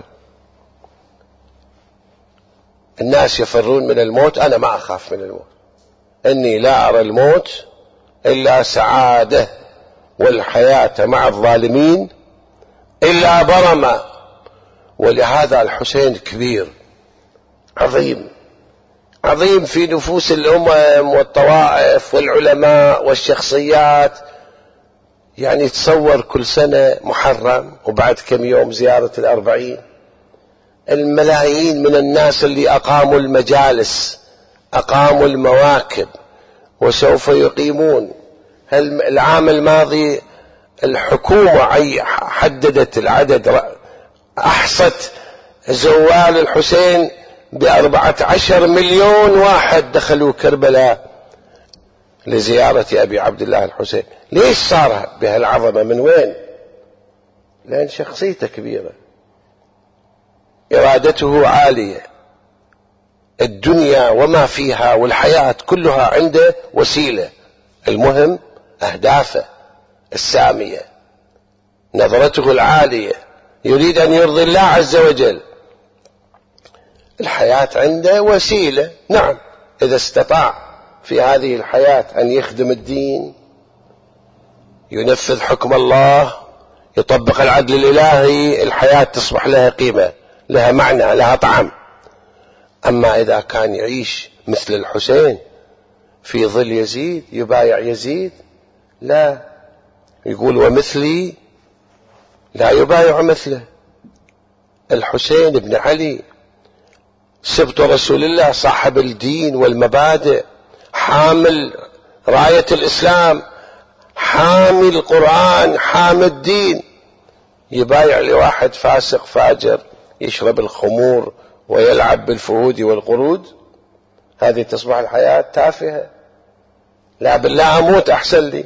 الناس يفرون من الموت، أنا ما أخاف من الموت. إني لا أرى الموت إلا سعادة، والحياة مع الظالمين إلا برما. ولهذا الحسين كبير عظيم، عظيم في نفوس الأمم والطوائف والعلماء والشخصيات. يعني تصور كل سنة محرم وبعد كم يوم زيارة الأربعين، الملايين من الناس اللي أقاموا المجالس، أقاموا المواكب، وسوف يقيمون. العام الماضي الحكومة حددت العدد، أحصت زوال الحسين ب14 مليون واحد دخلوا كربلاء لزيارة أبي عبد الله الحسين. ليش صار بهالعظمة؟ من وين؟ لأن شخصيته كبيرة، إرادته عالية، الدنيا وما فيها والحياة كلها عنده وسيلة، المهم أهدافه السامية، نظرته العالية، يريد أن يرضي الله عز وجل. الحياة عنده وسيلة، نعم، إذا استطاع في هذه الحياة أن يخدم الدين، ينفذ حكم الله، يطبق العدل الإلهي، الحياة تصبح لها قيمة، لها معنى، لها طعم. أما إذا كان يعيش مثل الحسين في ظل يزيد، يبايع يزيد، لا، يقول ومثلي لا يبايع مثله. الحسين بن علي سبط رسول الله، صاحب الدين والمبادئ، حامل راية الإسلام، حامل القرآن، حامل الدين، يبايع لواحد فاسق فاجر يشرب الخمور ويلعب بالفهود والقرود؟ هذه تصبح الحياة تافهة. لا، بالله أموت أحسن لي.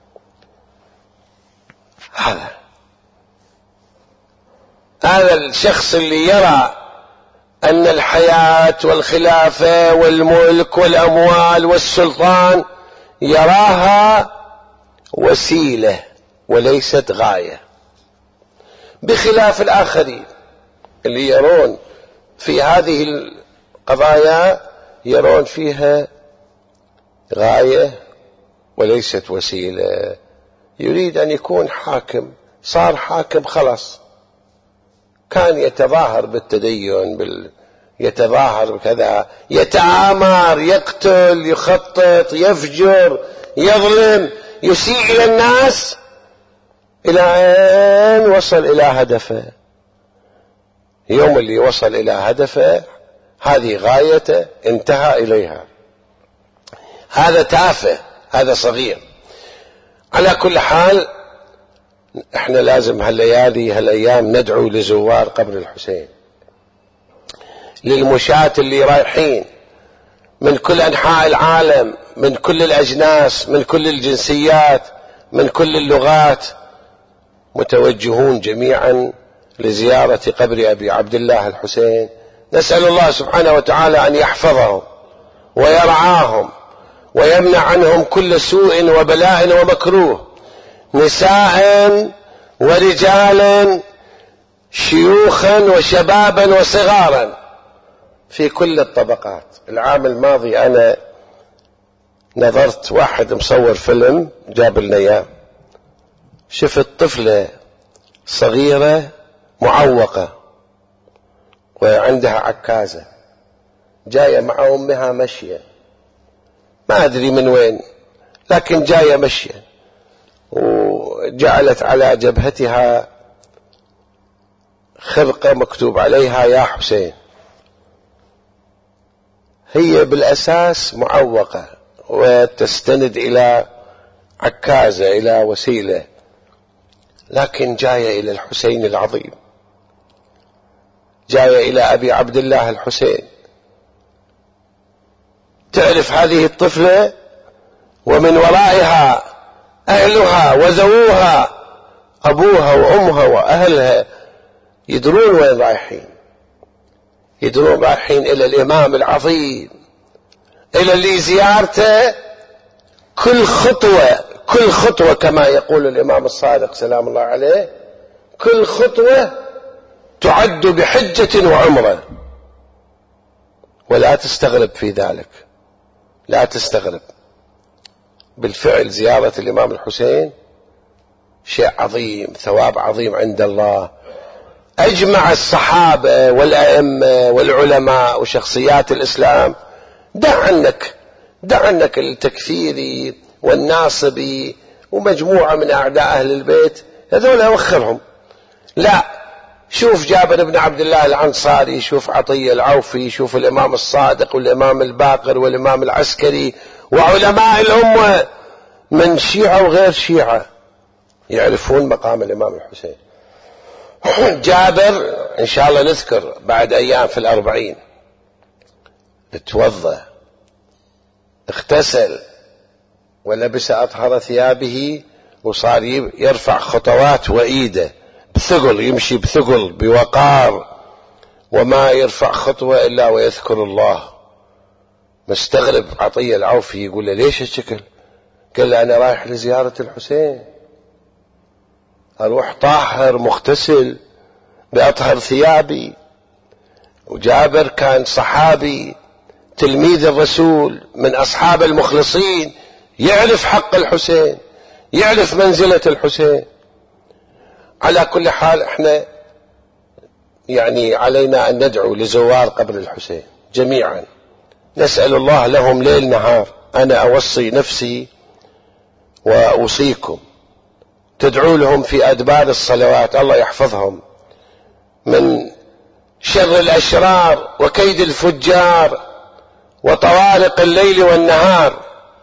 هذا الشخص اللي يرى أن الحياة والخلافة والملك والأموال والسلطان يراها وسيلة وليست غاية، بخلاف الآخرين اللي يرون في هذه القضايا يرون فيها غاية وليست وسيلة. يريد أن يكون حاكم، صار حاكم خلاص، كان يتظاهر بالتدين، يتظاهر بكذا، يتآمر، يقتل، يخطط، يفجر، يظلم، يسيء إلى الناس، إلى أن وصل إلى هدفه. يوم اللي وصل إلى هدفه، هذه غايته، انتهى إليها. هذا تافه، هذا صغير. على كل حال، احنا لازم هالليالي هالأيام ندعو لزوار قبر الحسين، للمشاة اللي رايحين من كل أنحاء العالم، من كل الأجناس، من كل الجنسيات، من كل اللغات، متوجهون جميعا لزيارة قبر أبي عبد الله الحسين. نسأل الله سبحانه وتعالى أن يحفظهم ويرعاهم ويمنع عنهم كل سوء وبلاء ومكروه، نساء ورجالا، شيوخا وشبابا وصغارا، في كل الطبقات. العام الماضي أنا نظرت واحد مصور فيلم جاب لنا إياه، شفت طفلة صغيرة معوقة وعندها عكازة، جاية مع أمها مشية، ما أدري من وين، لكن جاية مشية، وجعلت على جبهتها خرقة مكتوب عليها يا حسين. هي بالأساس معوقة وتستند إلى عكازة، إلى وسيلة، لكن جاية إلى الحسين العظيم، جاية إلى أبي عبد الله الحسين. تعرف هذه الطفلة ومن ورائها أهلها وذووها، أبوها وأمها وأهلها، يدرون وين رايحين، يدرون رايحين إلى الإمام العظيم، إلى اللي زيارته كل خطوة كما يقول الإمام الصادق سلام الله عليه، كل خطوة تعد بحجة وعمرة. ولا تستغرب في ذلك، لا تستغرب. بالفعل زيارة الإمام الحسين شيء عظيم، ثواب عظيم عند الله. أجمع الصحابة والأئمة والعلماء وشخصيات الإسلام، دع عنك التكفيري والناصبي ومجموعة من أعداء أهل البيت، هذول أوخرهم. لا، شوف جابر بن عبد الله العنصاري، شوف عطية العوفي، شوف الإمام الصادق والإمام الباقر والإمام العسكري وعلماء الأمة من شيعة وغير شيعة يعرفون مقام الإمام الحسين. جابر إن شاء الله نذكر بعد أيام في 40، توضأ اغتسل ولبس أطهر ثيابه وصار يرفع خطوات وإيده بثقل، يمشي بثقل بوقار، وما يرفع خطوة إلا ويذكر الله. مستغرب عطية العوفي يقول له ليش هالشكل؟ قال له أنا رايح لزيارة الحسين، أروح طاهر مغتسل بأطهر ثيابي. وجابر كان صحابي تلميذ الرسول من أصحاب المخلصين، يعرف حق الحسين، يعرف منزلة الحسين. على كل حال احنا يعني علينا أن ندعو لزوار قبر الحسين جميعا، نسأل الله لهم ليل نهار. أنا أوصي نفسي وأوصيكم تدعوا لهم في أدبار الصلوات، الله يحفظهم من شر الأشرار وكيد الفجار وطوارق الليل والنهار.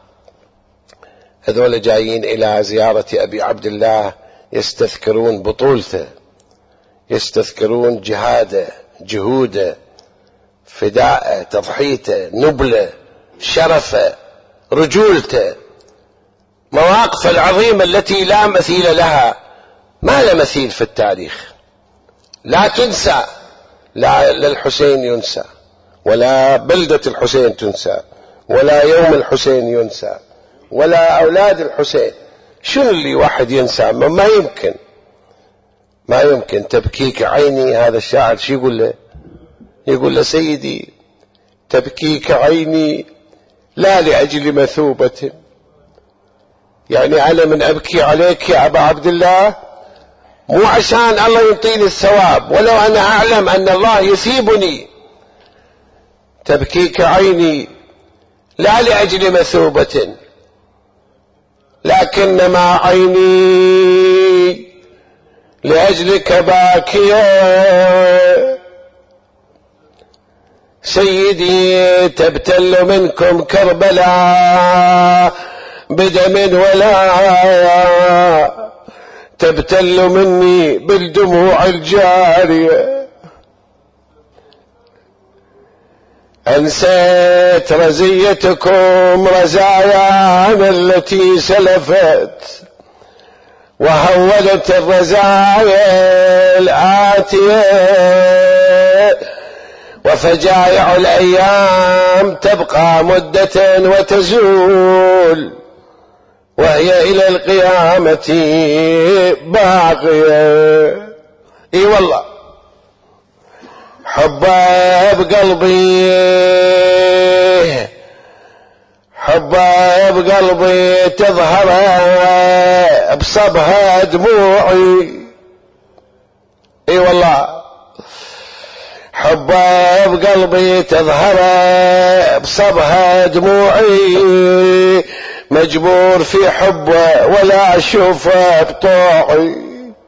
هذول جايين إلى زيارة أبي عبد الله يستذكرون بطولته، يستذكرون جهاده، جهوده، فداءه، تضحيته، نبله، شرفه، رجولته، مواقفه العظيمة التي لا مثيل لها، ما لا مثيل في التاريخ، لا تنسى. لا الحسين ينسى، ولا بلدة الحسين تنسى، ولا يوم الحسين ينسى، ولا أولاد الحسين. شنو اللي واحد ينسى؟ ما يمكن، ما يمكن. تبكيك عيني، هذا الشاعر شو يقول له؟ يقول له سيدي تبكيك عيني لا لأجل مثوبة، يعني أنا من أبكي عليك يا أبا عبد الله مو عشان الله يعطيني الثواب، ولو أنا أعلم أن الله يثيبني. تبكيك عيني لا لأجل مثوبة، لكنما عيني لأجلك باكية. سيدي تبتل منكم كربلاء بدم ولا تبتل مني بالدموع الجارية. أنسيت رزيتكم رزايانا التي سلفت، وهولت الرزايا الآتية، وفجائع الأيام تبقى مدة وتزول، وهي إلى القيامة باقية. اي والله حبها بقلبي، حبها بقلبي تظهر بصبها دموعي. اي والله حبها بقلبي تظهر بصبها دموعي، مجبور في حبه ولا أشوفه بطوعي.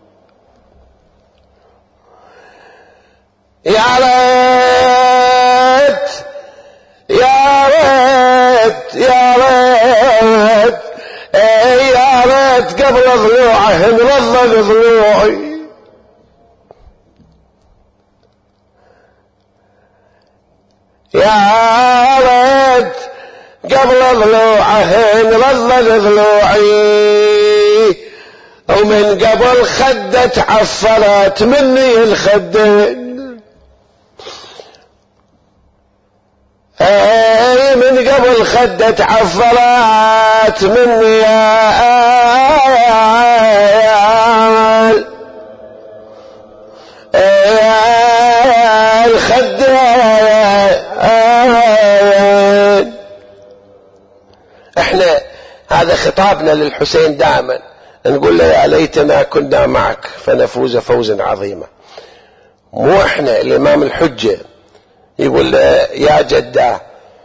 يا ريت يا ريت يا ريت يا ريت قبل ضلوعه نرضى ضلوعي. يا ريت قبل ضلوعه نرضى ضلوعي، ومن قبل خدة عفرت مني الخدين. اي من قبل خدة عفرت مني الخدين. احنا هذا خطابنا للحسين دائما، نقول له يا ليتنا كنا معك فنفوز فوزا عظيما. مو احنا. الامام الحجة يقول له يا جدة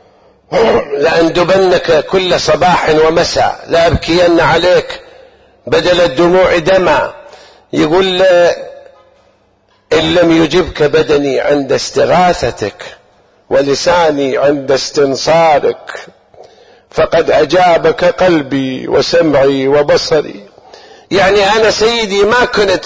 لأندبنك كل صباح ومساء، لأبكين عليك بدل الدموع دما. يقول له إن لم يجبك بدني عند استغاثتك ولساني عند استنصارك، فقد أجابك قلبي وسمعي وبصري. يعني أنا سيدي ما كنت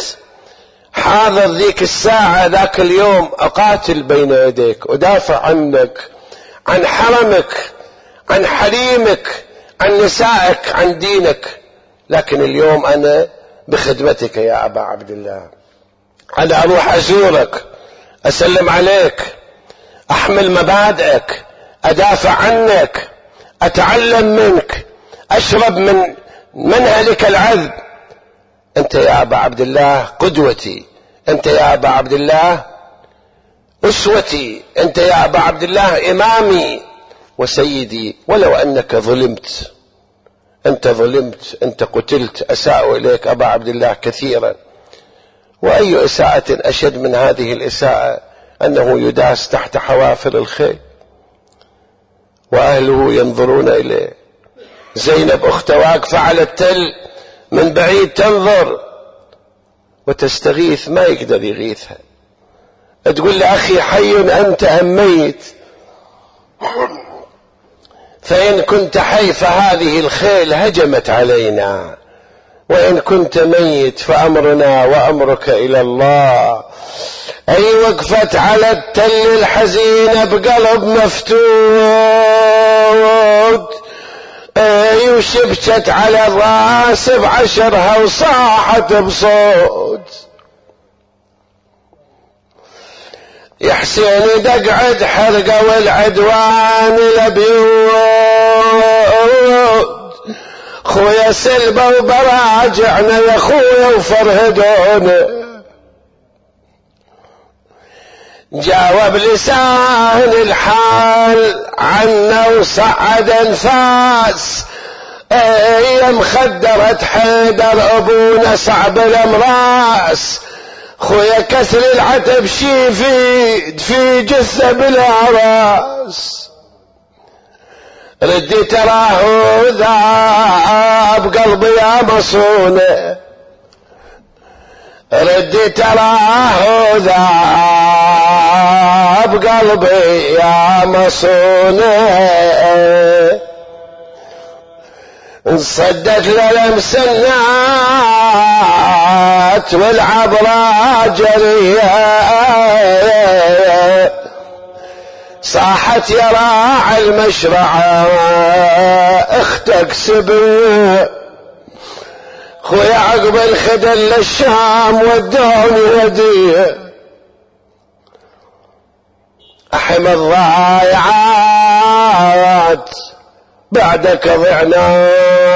حاضر ذيك الساعة ذاك اليوم أقاتل بين يديك، أدافع عنك عن حرمك، عن حريمك، عن نسائك، عن دينك، لكن اليوم أنا بخدمتك يا أبا عبد الله. أنا أروح أزورك، أسلم عليك، أحمل مبادئك، أدافع عنك، أتعلم منك، أشرب من منهلك العذب. أنت يا أبا عبد الله قدوتي، أنت يا أبا عبد الله أسوتي، أنت يا أبا عبد الله إمامي وسيدي. ولو أنك ظلمت، أنت ظلمت، أنت قتلت، أساء إليك أبا عبد الله كثيرا، وأي إساءة أشد من هذه الإساءة أنه يداس تحت حوافر الخيل وأهله ينظرون إليه. زينب أخت واقفة على التل من بعيد تنظر وتستغيث، ما يقدر يغيثها، تقول لأخي حي أنت أم ميت؟ فإن كنت حي فهذه الخيل هجمت علينا، وإن كنت ميت فأمرنا وأمرك إلى الله. أي وقفت على التل الحزينة بقلب مفتوت، أي وشبكت على الراس بعشرها وصاحت بصوت، يا حسين دقعد حرقة والعدوان لبيوت، خويا سلبة وبراجعنا يا خويا وفرهدونا. جاوب لسان الحال عنا وصعد انفاس، يا مخدرة حيدر ابونا صعب الامراس، خويا كسر العتب شيفيد في جثة بلا راس، ردي تراه ذاب قلبي يا مصونة، ردي تراه ذاب قلبي يا مصونة، انصدت للمسنات والعبرة جرية، صاحت يا راعي المشرعة اختك سبية، خويا عقب الخدل للشام ودوني هدية، احم الضايعات بعدك ضعنا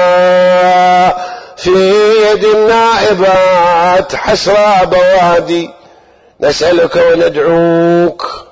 في يد النائبات حسرى بوادي، نسألك وندعوك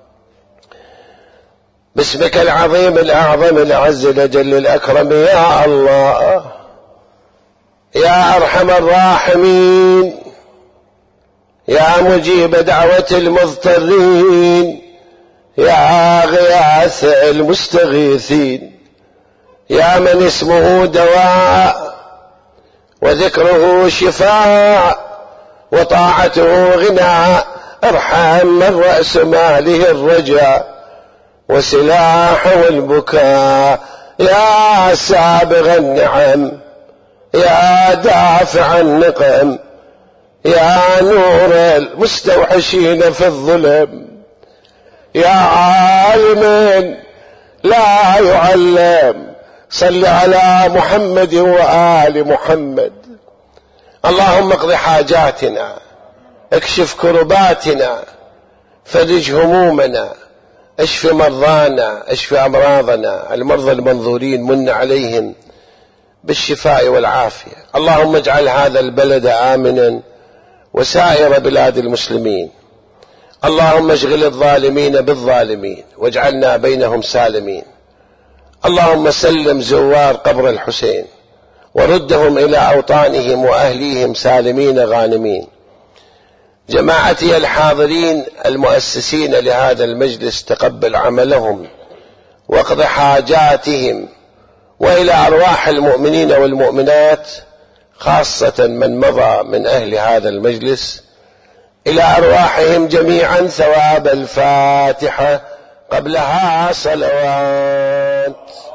باسمك العظيم الأعظم الأعز الأجل الأكرم يا الله، يا أرحم الراحمين، يا مجيب دعوة المضطرين، يا غياث المستغيثين، يا من اسمه دواء وذكره شفاء وطاعته غناء، ارحم من رأس ماله الرجاء وسلاحه البكاء، يا سابغ النعم، يا دافع النقم، يا نور المستوحشين في الظلم، يا عالم لا يعلم، صل على محمد وآل محمد. اللهم اقض حاجاتنا، اكشف كرباتنا، فرج همومنا، اشف مرضانا، اشف أمراضنا، المرضى المنظورين من عليهم بالشفاء والعافية. اللهم اجعل هذا البلد آمنا وسائر بلاد المسلمين. اللهم اشغل الظالمين بالظالمين واجعلنا بينهم سالمين. اللهم سلم زوار قبر الحسين وردهم إلى أوطانهم وأهليهم سالمين غانمين. جماعتي الحاضرين المؤسسين لهذا المجلس تقبل عملهم واقض حاجاتهم، وإلى أرواح المؤمنين والمؤمنات خاصة من مضى من أهل هذا المجلس، إلى أرواحهم جميعا ثواب الفاتحة قبلها صلوات.